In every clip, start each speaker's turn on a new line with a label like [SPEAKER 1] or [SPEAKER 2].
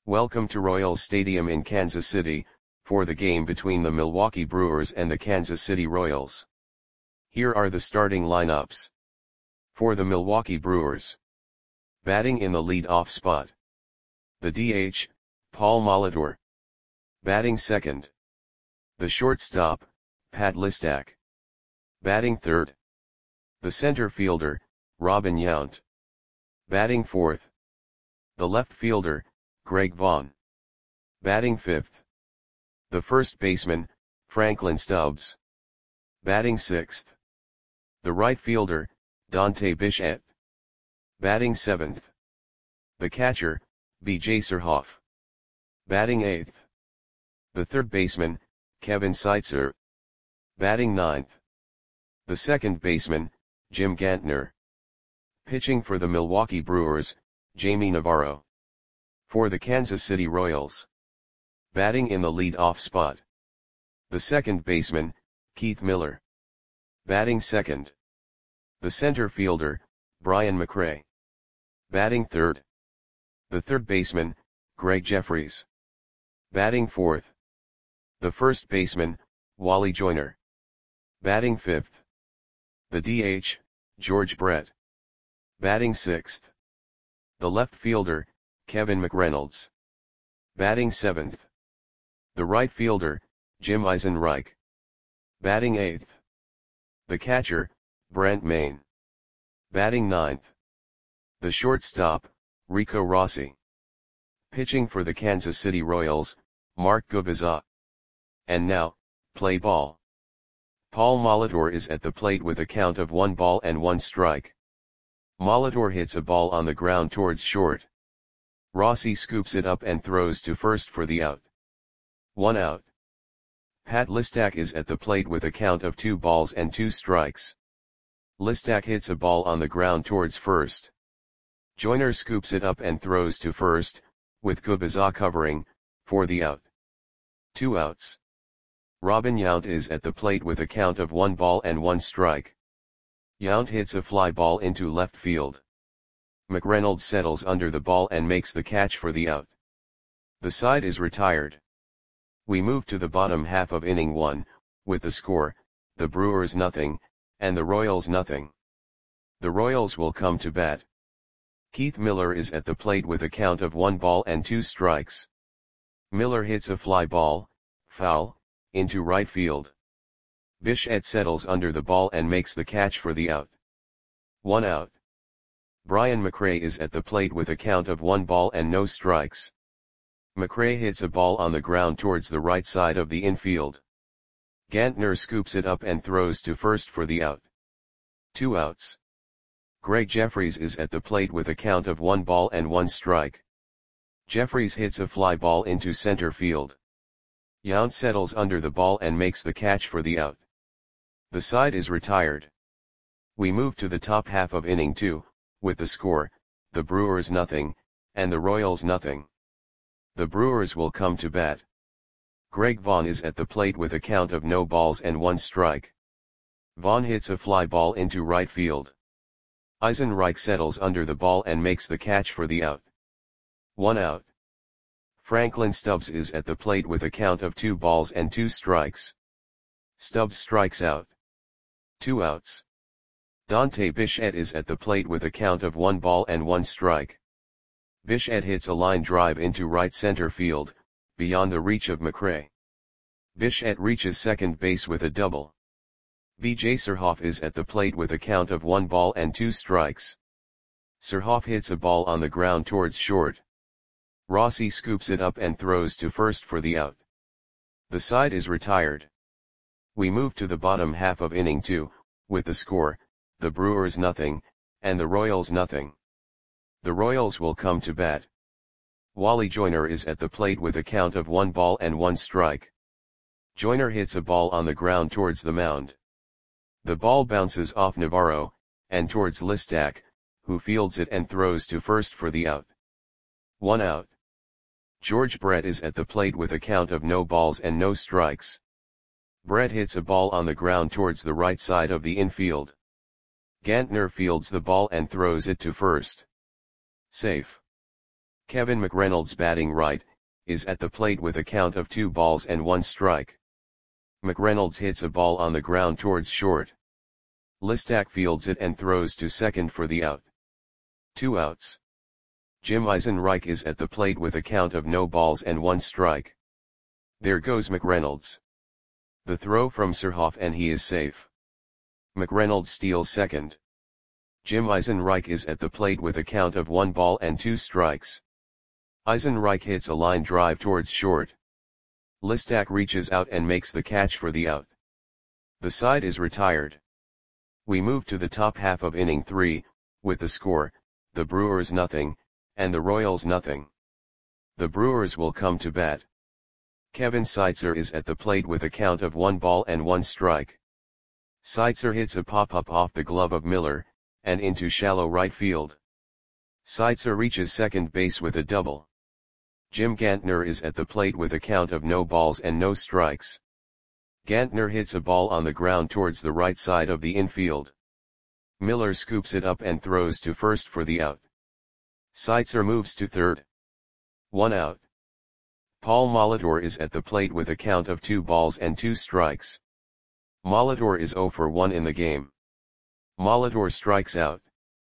[SPEAKER 1] Welcome to Royals Stadium in Kansas City, for the game between the Milwaukee Brewers and the Kansas City Royals. Here are the starting lineups. For the Milwaukee Brewers. Batting in the lead-off spot. The DH, Paul Molitor. Batting second. The shortstop, Pat Listach. Batting third. The center fielder, Robin Yount. Batting fourth. The left fielder, Greg Vaughn. Batting fifth. The first baseman, Franklin Stubbs. Batting sixth. The right fielder, Dante Bichette. Batting seventh. The catcher, B.J. Surhoff. Batting eighth. The third baseman, Kevin Seitzer. Batting ninth. The second baseman, Jim Gantner. Pitching for the Milwaukee Brewers, Jamie Navarro. For the Kansas City Royals. Batting in the lead-off spot. The second baseman, Keith Miller. Batting second. The center fielder, Brian McRae. Batting third. The third baseman, Greg Jeffries. Batting fourth. The first baseman, Wally Joyner. Batting fifth. The DH, George Brett. Batting sixth. The left fielder, Kevin McReynolds. Batting seventh. The right fielder, Jim Eisenreich. Batting eighth. The catcher, Brent Main. Batting ninth. The shortstop, Rico Rossi. Pitching for the Kansas City Royals, Mark Gubicza. And now, play ball. Paul Molitor is at the plate with a count of 1-1 strike. Molitor hits a ball on the ground towards short. Rossi scoops it up and throws to first for the out. 1 out. Pat Listach is at the plate with a count of 2-2 strikes. Listach hits a ball on the ground towards first. Joyner scoops it up and throws to first, with Gubicza covering, for the out. 2 outs. Robin Yount is at the plate with a count of 1-1 strike. Yount hits a fly ball into left field. McReynolds settles under the ball and makes the catch for the out. The side is retired. We move to the bottom half of inning 1, with the score, the Brewers 0, and the Royals 0. The Royals will come to bat. Keith Miller is at the plate with a count of 1-2 strikes. Miller hits a fly ball, foul, into right field. Bichette settles under the ball and makes the catch for the out. 1 out. Brian McRae is at the plate with a count of 1-0 strikes. McRae hits a ball on the ground towards the right side of the infield. Gantner scoops it up and throws to first for the out. 2 outs. Greg Jeffries is at the plate with a count of 1-1 strike. Jeffries hits a fly ball into center field. Yount settles under the ball and makes the catch for the out. The side is retired. We move to the top half of inning 2, with the score, the Brewers 0, and the Royals 0. The Brewers will come to bat. Greg Vaughn is at the plate with a count of 0-1 strike. Vaughn hits a fly ball into right field. Eisenreich settles under the ball and makes the catch for the out. 1 out. Franklin Stubbs is at the plate with a count of 2-2 strikes. Stubbs strikes out. 2 outs. Dante Bichette is at the plate with a count of 1-1 strike. Bichette hits a line drive into right center field, beyond the reach of McRae. Bichette reaches second base with a double. B.J. Surhoff is at the plate with a count of 1-2 strikes. Surhoff hits a ball on the ground towards short. Rossi scoops it up and throws to first for the out. The side is retired. We move to the bottom half of inning 2, with the score, the Brewers 0, and the Royals 0. The Royals will come to bat. Wally Joyner is at the plate with a count of 1-1 strike. Joyner hits a ball on the ground towards the mound. The ball bounces off Navarro, and towards Listach, who fields it and throws to first for the out. 1 out. George Brett is at the plate with a count of 0 strikes. Brett hits a ball on the ground towards the right side of the infield. Gantner fields the ball and throws it to first. Safe. Kevin McReynolds batting right, is at the plate with a count of 2 balls and 1 strike. McReynolds hits a ball on the ground towards short. Listak fields it and throws to second for the out. 2 outs. Jim Eisenreich is at the plate with a count of no balls and 1 strike. There goes McReynolds. The throw from Surhoff and he is safe. McReynolds steals second. Jim Eisenreich is at the plate with a count of 1 ball and 2 strikes. Eisenreich hits a line drive towards short. Listak reaches out and makes the catch for the out. The side is retired. We move to the top half of inning 3, with the score, the Brewers nothing, and the Royals nothing. The Brewers will come to bat. Kevin Seitzer is at the plate with a count of 1 ball and 1 strike. Seitzer hits a pop-up off the glove of Miller, and into shallow right field. Seitzer reaches second base with a double. Jim Gantner is at the plate with a count of no balls and no strikes. Gantner hits a ball on the ground towards the right side of the infield. Miller scoops it up and throws to first for the out. Seitzer moves to third. 1 out. Paul Molitor is at the plate with a count of 2 balls and 2 strikes. Molitor is 0 for 1 in the game. Molitor strikes out.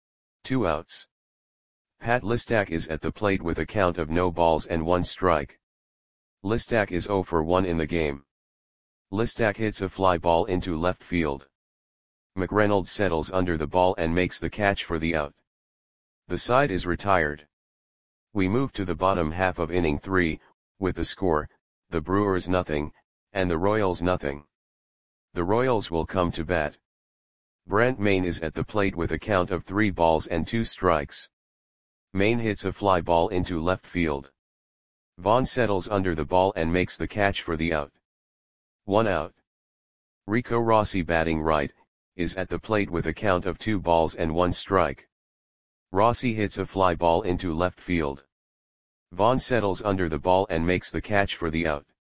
[SPEAKER 1] 2 outs. Pat Listak is at the plate with a count of no balls and 1 strike. Listak is 0 for 1 in the game. Listak hits a fly ball into left field. McReynolds settles under the ball and makes the catch for the out. The side is retired. We move to the bottom half of inning 3, with the score, the Brewers nothing, and the Royals nothing. The Royals will come to bat. Brant Maine is at the plate with a count of 3 balls and 2 strikes. Maine hits a fly ball into left field. Vaughn settles under the ball and makes the catch for the out. 1 out. Rico Rossi batting right, is at the plate with a count of 2 balls and 1 strike. Rossi hits a fly ball into left field. Vaughn settles under the ball and makes the catch for the out.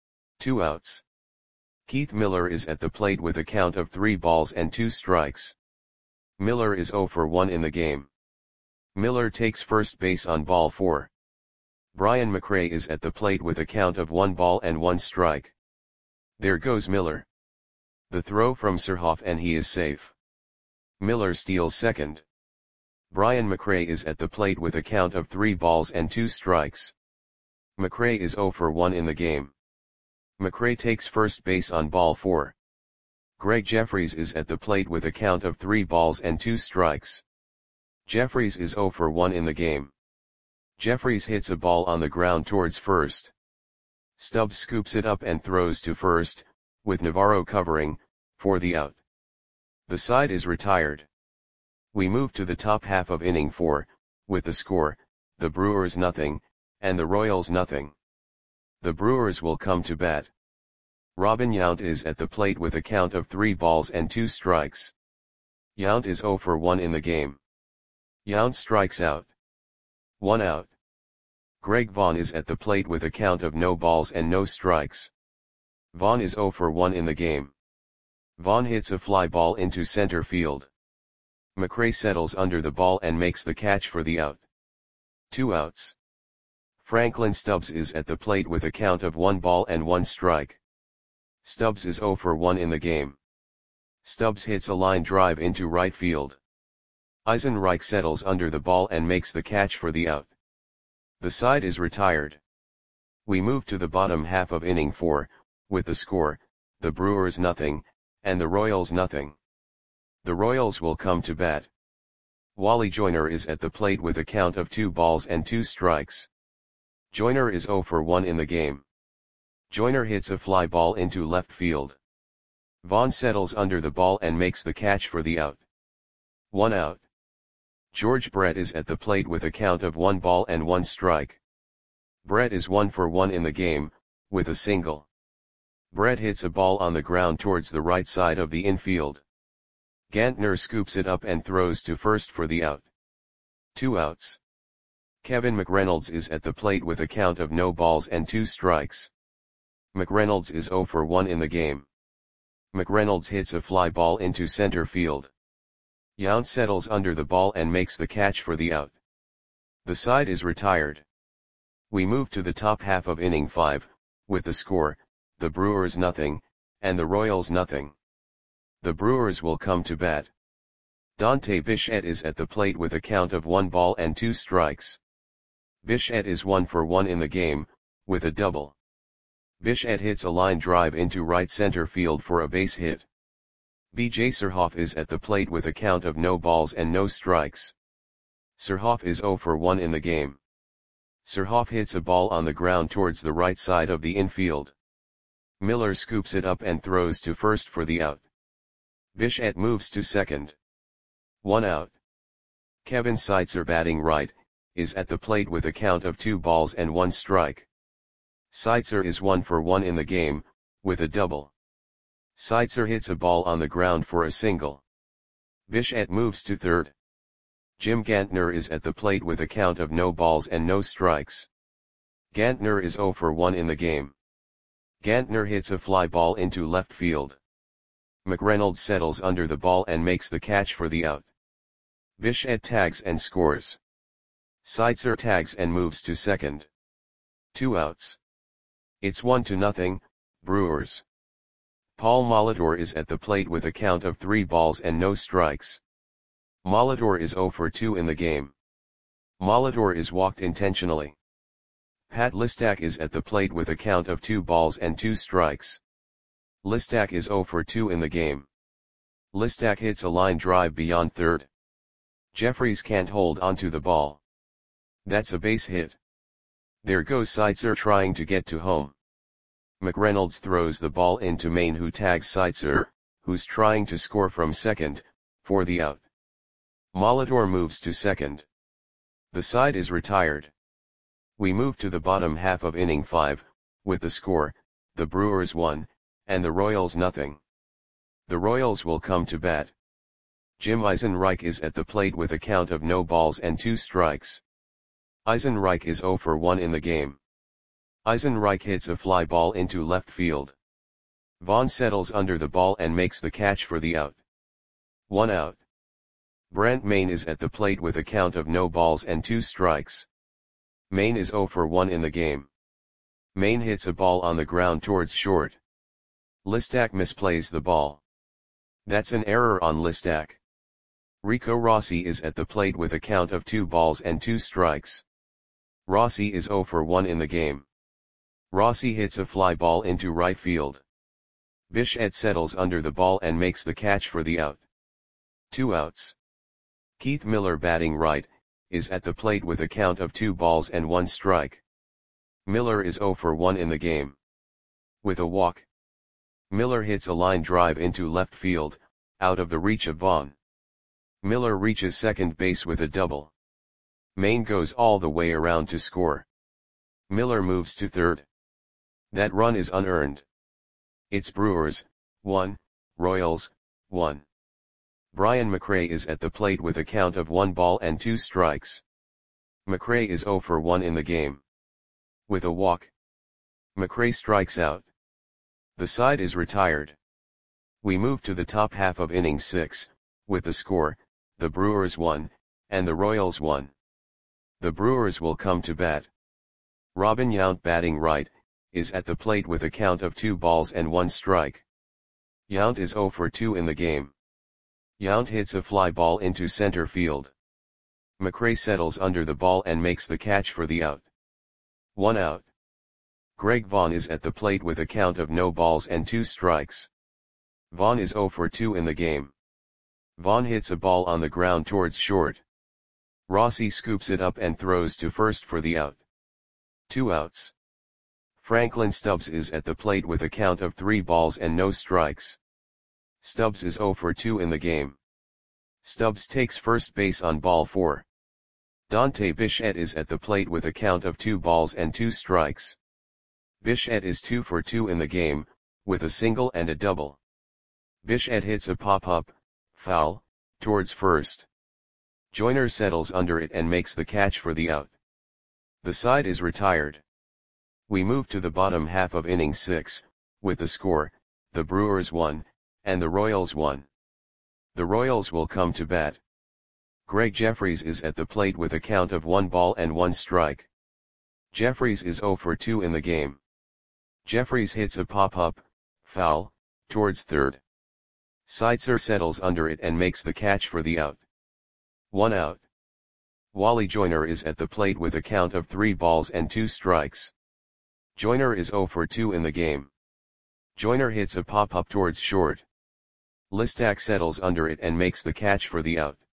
[SPEAKER 1] 2 outs. Keith Miller is at the plate with a count of 3 balls and 2 strikes. Miller is 0 for 1 in the game. Miller takes first base on ball 4. Brian McRae is at the plate with a count of 1 ball and 1 strike. There goes Miller. The throw from Surhoff and he is safe. Miller steals second. Brian McRae is at the plate with a count of 3 balls and 2 strikes. McRae is 0 for 1 in the game. McRae takes first base on ball 4. Greg Jeffries is at the plate with a count of 3 balls and 2 strikes. Jeffries is 0 for 1 in the game. Jeffries hits a ball on the ground towards first. Stubbs scoops it up and throws to first, with Navarro covering, for the out. The side is retired. We move to the top half of inning 4, with the score, the Brewers nothing, and the Royals nothing. The Brewers will come to bat. Robin Yount is at the plate with a count of 3 balls and 2 strikes. Yount is 0 for 1 in the game. Yount strikes out. 1 out. Greg Vaughn is at the plate with a count of no balls and no strikes. Vaughn is 0 for 1 in the game. Vaughn hits a fly ball into center field. McRae settles under the ball and makes the catch for the out. 2 outs. Franklin Stubbs is at the plate with a count of 1 ball and 1 strike. Stubbs is 0 for 1 in the game. Stubbs hits a line drive into right field. Eisenreich settles under the ball and makes the catch for the out. The side is retired. We move to the bottom half of inning 4, with the score, the Brewers nothing, and the Royals nothing. The Royals will come to bat. Wally Joyner is at the plate with a count of 2 balls and 2 strikes. Joyner is 0 for 1 in the game. Joyner hits a fly ball into left field. Vaughn settles under the ball and makes the catch for the out. 1 out. George Brett is at the plate with a count of 1 ball and 1 strike. Brett is 1 for 1 in the game, with a single. Brett hits a ball on the ground towards the right side of the infield. Gantner scoops it up and throws to first for the out. 2 outs. Kevin McReynolds is at the plate with a count of no balls and 2 strikes. McReynolds is 0 for 1 in the game. McReynolds hits a fly ball into center field. Yount settles under the ball and makes the catch for the out. The side is retired. We move to the top half of inning 5, with the score, the Brewers nothing, and the Royals nothing. The Brewers will come to bat. Dante Bichette is at the plate with a count of 1 ball and 2 strikes. Bichette is 1 for 1 in the game, with a double. Bichette hits a line drive into right center field for a base hit. B.J. Surhoff is at the plate with a count of no balls and no strikes. Surhoff is 0 for 1 in the game. Surhoff hits a ball on the ground towards the right side of the infield. Miller scoops it up and throws to first for the out. Bichette moves to second. 1 out. Kevin Seitzer, batting right, is at the plate with a count of 2 balls and 1 strike. Seitzer is 1 for 1 in the game, with a double. Seitzer hits a ball on the ground for a single. Bichette moves to third. Jim Gantner is at the plate with a count of no balls and no strikes. Gantner is 0 for 1 in the game. Gantner hits a fly ball into left field. McReynolds settles under the ball and makes the catch for the out. Bichette tags and scores. Seitzer tags and moves to second. 2 outs. It's 1-0, Brewers. Paul Molitor is at the plate with a count of 3 balls and no strikes. Molitor is 0 for 2 in the game. Molitor is walked intentionally. Pat Listak is at the plate with a count of 2 balls and 2 strikes. Listak is 0 for 2 in the game. Listak hits a line drive beyond third. Jeffries can't hold onto the ball. That's a base hit. There goes Seitzer trying to get to home. McReynolds throws the ball into Maine, who tags Seitzer, who's trying to score from second, for the out. Molitor moves to second. The side is retired. We move to the bottom half of inning 5, with the score, the Brewers 1, and the Royals nothing. The Royals will come to bat. Jim Eisenreich is at the plate with a count of no balls and 2 strikes. Eisenreich is 0 for 1 in the game. Eisenreich hits a fly ball into left field. Vaughn settles under the ball and makes the catch for the out. 1 out. Brent Maine is at the plate with a count of no balls and 2 strikes. Maine is 0 for 1 in the game. Maine hits a ball on the ground towards short. Listak misplays the ball. That's an error on Listak. Rico Rossi is at the plate with a count of 2 balls and 2 strikes. Rossi is 0 for 1 in the game. Rossi hits a fly ball into right field. Bichette settles under the ball and makes the catch for the out. 2 outs. Keith Miller, batting right, is at the plate with a count of 2 balls and 1 strike. Miller is 0 for 1 in the game. With a walk. Miller hits a line drive into left field, out of the reach of Vaughn. Miller reaches second base with a double. Maine goes all the way around to score. Miller moves to third. That run is unearned. It's Brewers 1, Royals 1. Brian McRae is at the plate with a count of 1 ball and 2 strikes. McRae is 0 for 1 in the game. With a walk. McRae strikes out. The side is retired. We move to the top half of inning 6, with the score, the Brewers 1, and the Royals 1. The Brewers will come to bat. Robin Yount, batting right, is at the plate with a count of 2 balls and 1 strike. Yount is 0 for 2 in the game. Yount hits a fly ball into center field. McRae settles under the ball and makes the catch for the out. 1 out. Greg Vaughn is at the plate with a count of no balls and 2 strikes. Vaughn is 0 for 2 in the game. Vaughn hits a ball on the ground towards short. Rossi scoops it up and throws to first for the out. 2 outs. Franklin Stubbs is at the plate with a count of 3 balls and no strikes. Stubbs is 0 for 2 in the game. Stubbs takes first base on ball 4. Dante Bichette is at the plate with a count of 2 balls and 2 strikes. Bichette is 2 for 2 in the game, with a single and a double. Bichette hits a pop-up, foul, towards first. Joyner settles under it and makes the catch for the out. The side is retired. We move to the bottom half of inning 6, with the score, the Brewers 1, and the Royals 1. The Royals will come to bat. Greg Jeffries is at the plate with a count of 1 ball and 1 strike. Jeffries is 0 for 2 in the game. Jeffries hits a pop-up, foul, towards third. Seitzer settles under it and makes the catch for the out. 1 out. Wally Joyner is at the plate with a count of 3 balls and 2 strikes. Joyner is 0 for 2 in the game. Joyner hits a pop-up towards short. Listak settles under it and makes the catch for the out.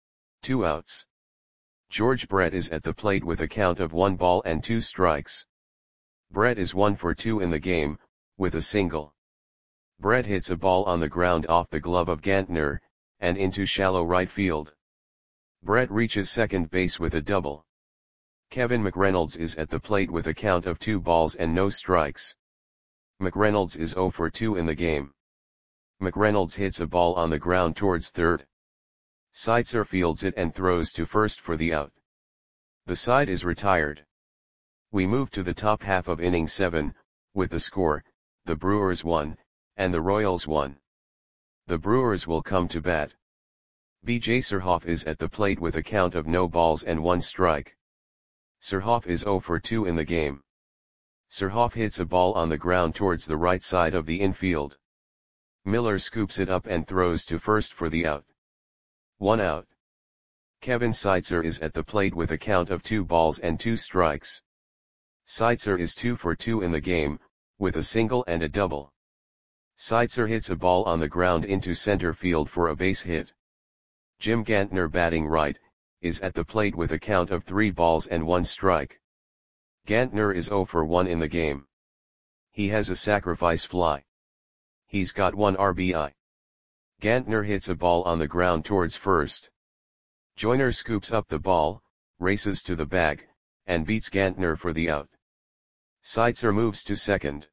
[SPEAKER 1] 2 outs. George Brett is at the plate with a count of 1 ball and 2 strikes. Brett is 1 for 2 in the game, with a single. Brett hits a ball on the ground off the glove of Gantner, and into shallow right field. Brett reaches second base with a double. Kevin McReynolds is at the plate with a count of 2 balls and no strikes. McReynolds is 0 for 2 in the game. McReynolds hits a ball on the ground towards third. Seitzer fields it and throws to first for the out. The side is retired. We move to the top half of inning 7, with the score, the Brewers 1, and the Royals 1. The Brewers will come to bat. B.J. Surhoff is at the plate with a count of no balls and 1 strike. Surhoff is 0 for 2 in the game. Surhoff hits a ball on the ground towards the right side of the infield. Miller scoops it up and throws to first for the out. 1 out. Kevin Seitzer is at the plate with a count of 2 balls and 2 strikes. Seitzer is 2 for 2 in the game, with a single and a double. Seitzer hits a ball on the ground into center field for a base hit. Jim Gantner, batting right, is at the plate with a count of 3 balls and 1 strike. Gantner is 0 for 1 in the game. He has a sacrifice fly. He's got 1 RBI. Gantner hits a ball on the ground towards first. Joyner scoops up the ball, races to the bag, and beats Gantner for the out. Seitzer moves to second.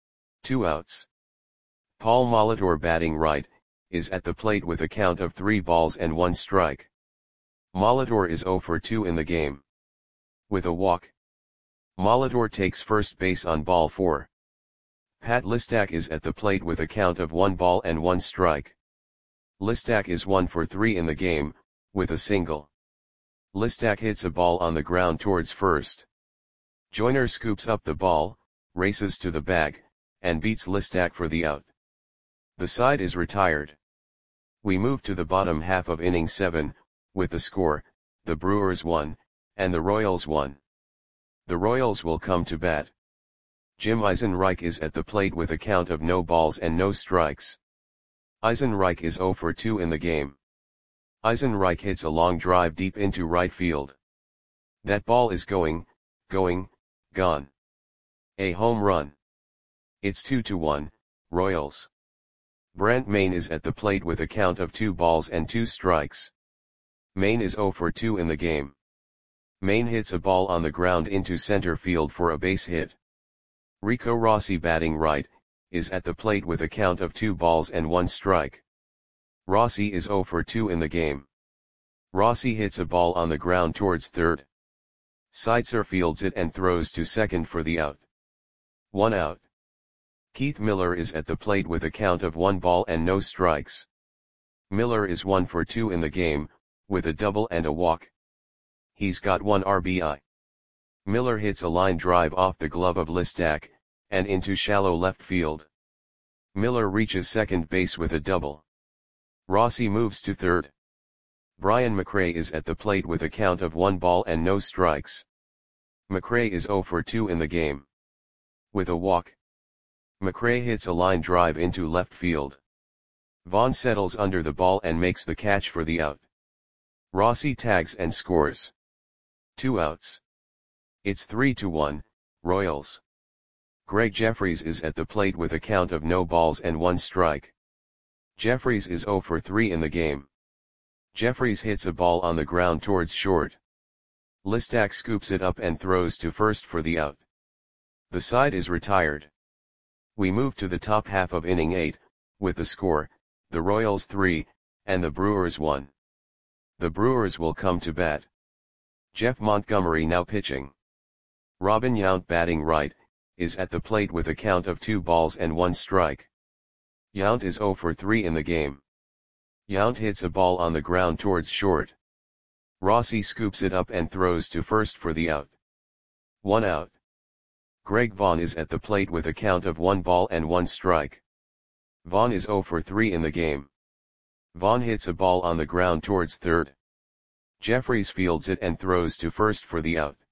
[SPEAKER 1] 2 outs. Paul Molitor, batting right, is at the plate with a count of 3 balls and 1 strike. Molitor is 0 for 2 in the game. With a walk. Molitor takes first base on ball 4. Pat Listak is at the plate with a count of 1 ball and 1 strike. Listak is 1 for 3 in the game, with a single. Listak hits a ball on the ground towards first. Joyner scoops up the ball, races to the bag, and beats Listak for the out. The side is retired. We move to the bottom half of inning 7, with the score, the Brewers 1, and the Royals 1. The Royals will come to bat. Jim Eisenreich is at the plate with a count of no balls and no strikes. Eisenreich is 0 for 2 in the game. Eisenreich hits a long drive deep into right field. That ball is gone. A home run. It's 2-1, Royals. Brent Mayne is at the plate with a count of 2 balls and 2 strikes. Mayne is 0 for 2 in the game. Mayne hits a ball on the ground into center field for a base hit. Rico Rossi, batting right, is at the plate with a count of 2 balls and 1 strike. Rossi is 0 for 2 in the game. Rossi hits a ball on the ground towards third. Seitzer fields it and throws to second for the out. 1 out. Keith Miller is at the plate with a count of 1 ball and no strikes. Miller is 1 for 2 in the game, with a double and a walk. He's got 1 RBI. Miller hits a line drive off the glove of Listak, and into shallow left field. Miller reaches second base with a double. Rossi moves to third. Brian McRae is at the plate with a count of 1 ball and no strikes. McRae is 0 for 2 in the game. With a walk. McRae hits a line drive into left field. Vaughn settles under the ball and makes the catch for the out. Rossi tags and scores. 2 outs. It's 3-1, Royals. Greg Jeffries is at the plate with a count of no balls and 1 strike. Jeffries is 0 for 3 in the game. Jeffries hits a ball on the ground towards short. Listak scoops it up and throws to first for the out. The side is retired. We move to the top half of inning 8, with the score, the Royals 3, and the Brewers 1. The Brewers will come to bat. Jeff Montgomery now pitching. Robin Yount, batting right, is at the plate with a count of 2 balls and 1 strike. Yount is 0 for 3 in the game. Yount hits a ball on the ground towards short. Rossi scoops it up and throws to first for the out. 1 out. Greg Vaughn is at the plate with a count of 1 ball and 1 strike. Vaughn is 0 for 3 in the game. Vaughn hits a ball on the ground towards third. Jeffries fields it and throws to first for the out.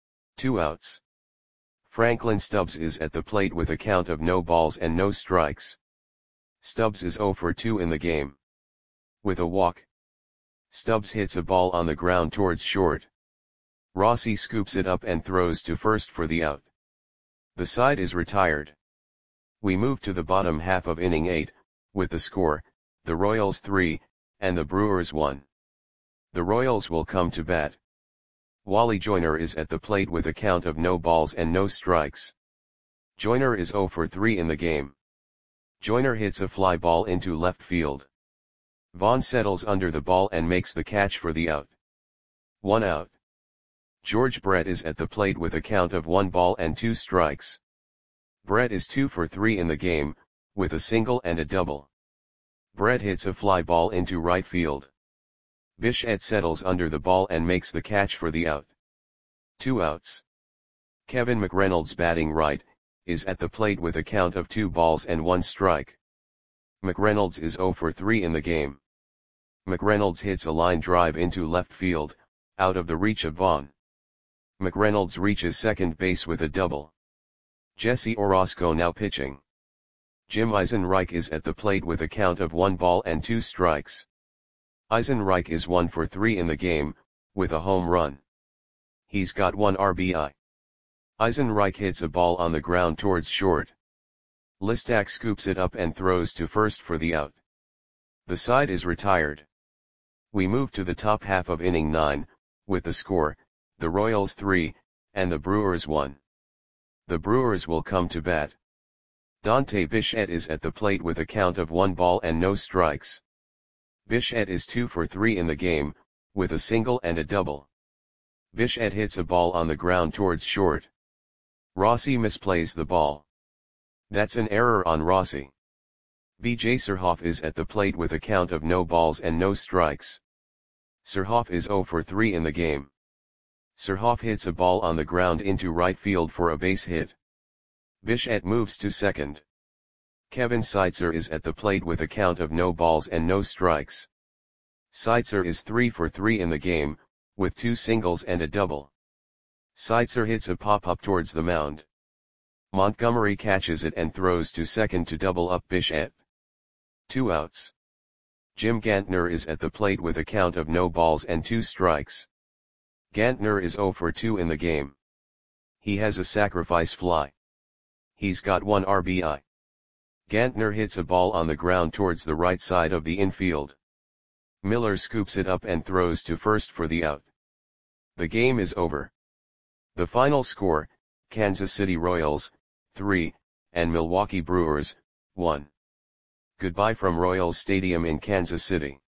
[SPEAKER 1] 2 outs. Franklin Stubbs is at the plate with a count of no balls and no strikes. Stubbs is 0 for 2 in the game. With a walk, Stubbs hits a ball on the ground towards short. Rossi scoops it up and throws to first for the out. The side is retired. We move to the bottom half of inning 8, with the score, the Royals 3, and the Brewers 1. The Royals will come to bat. Wally Joyner is at the plate with a count of no balls and no strikes. Joyner is 0 for 3 in the game. Joyner hits a fly ball into left field. Vaughn settles under the ball and makes the catch for the out. 1 out. George Brett is at the plate with a count of 1 ball and 2 strikes. Brett is 2 for 3 in the game, with a single and a double. Brett hits a fly ball into right field. Bichette settles under the ball and makes the catch for the out. 2 outs. Kevin McReynolds, batting right, is at the plate with a count of 2 balls and 1 strike. McReynolds is 0 for 3 in the game. McReynolds hits a line drive into left field, out of the reach of Vaughn. McReynolds reaches second base with a double. Jesse Orosco now pitching. Jim Eisenreich is at the plate with a count of 1 ball and 2 strikes. Eisenreich is 1 for 3 in the game, with a home run. He's got 1 RBI. Eisenreich hits a ball on the ground towards short. Listak scoops it up and throws to first for the out. The side is retired. We move to the top half of inning 9, with the score, the Royals 3, and the Brewers 1. The Brewers will come to bat. Dante Bichette is at the plate with a count of 1 ball and no strikes. Bichette is 2 for 3 in the game, with a single and a double. Bichette hits a ball on the ground towards short. Rossi misplays the ball. That's an error on Rossi. B.J. Surhoff is at the plate with a count of no balls and no strikes. Surhoff is 0 for 3 in the game. Surhoff hits a ball on the ground into right field for a base hit. Bichette moves to second. Kevin Seitzer is at the plate with a count of no balls and no strikes. Seitzer is 3 for 3 in the game, with 2 singles and a double. Seitzer hits a pop-up towards the mound. Montgomery catches it and throws to second to double up Bichette. 2 outs. Jim Gantner is at the plate with a count of no balls and 2 strikes. Gantner is 0 for 2 in the game. He has a sacrifice fly. He's got 1 RBI. Gantner hits a ball on the ground towards the right side of the infield. Miller scoops it up and throws to first for the out. The game is over. The final score, Kansas City Royals, 3, and Milwaukee Brewers, 1. Goodbye from Royals Stadium in Kansas City.